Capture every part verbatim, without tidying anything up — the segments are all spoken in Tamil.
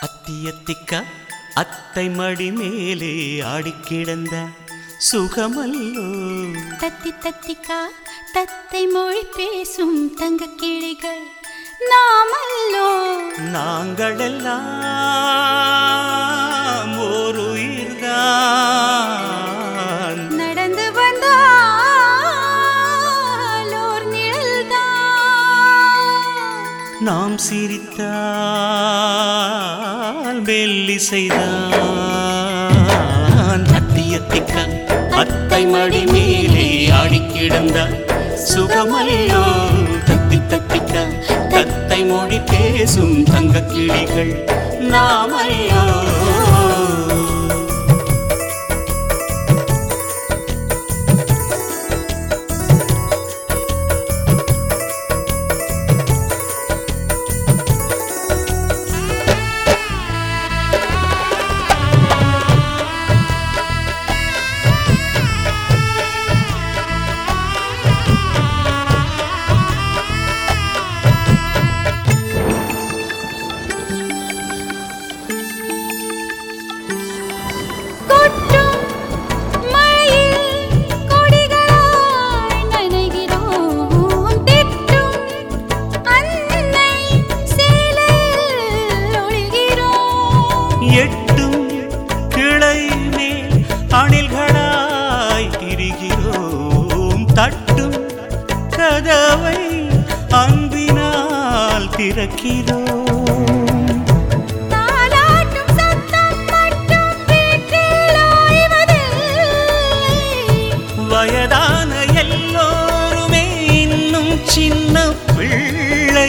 அத்தியத்திக்க அத்தை மடி மேலே ஆடிக்கிடந்த சுகமல்லோ. தத்தி தத்திக்கா தத்தை மொழி பேசும் தங்க கிளிகள் நாமல்லோ. நாங்களெல்லாம் ஒரு உயிர்தான், நடந்து வந்தால் ஓர் நிழல்தான். நாம் சிரித்தால் மெல்லிசைதான். அத்தியத்திக்க அத்தை மடி மேலே ஆடிக்கிடந்த சுகமல்லோ. தத்தி தத்திக்க தத்தை மொழி பேசும் தங்க கிளிகள் நாமல்லோ. எட்டும் கிளை மேல் அணில்களாய் திரிகிறோம். தட்டும் கதவை அன்பினால் திறக்கிறோம். வயதான எல்லோருமே இன்னும் சின்ன பிள்ளை.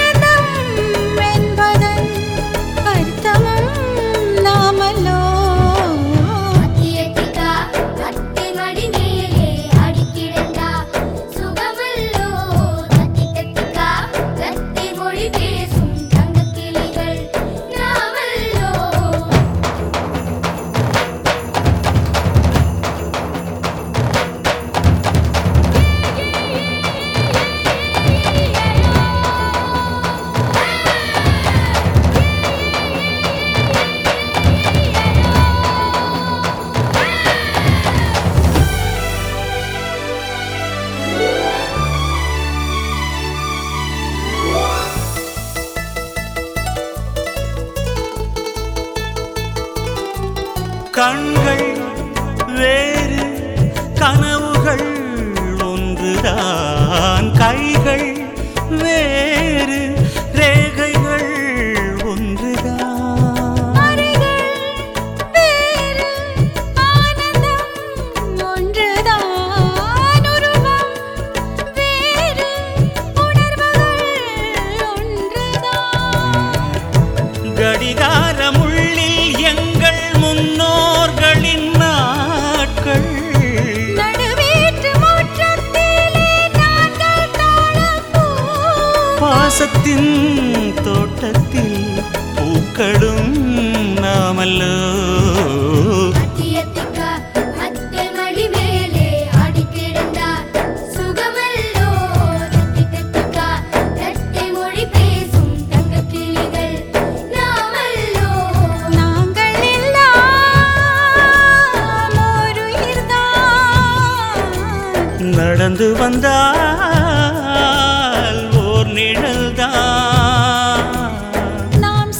கண்கள் வேறு கனவுகள் ஒன்றுதான், கைகள் வேறு ரேகைகள் ஒன்றுதான். கடிகாரம் உள்ளில் எங்கள் முன்னோர்களின் நாட்கள். பாசத்தின் தோட்டத்தில் பூக்களும் நாமல்லோ. நடந்து வந்தால் ஓர் நிழல்தான். நாம்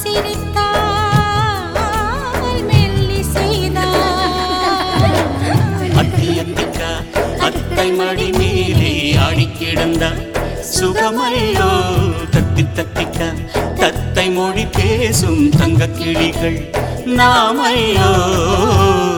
சிரித்தால் மெல்லிசைதான். அத்தியத்திக்க அத்தை மடி மேலே ஆடிக்கிடந்த சுகமல்லோ. தத்தி தத்திக்க தத்தை மொழி பேசும் தங்க கிளிகள் நாமல்லோ.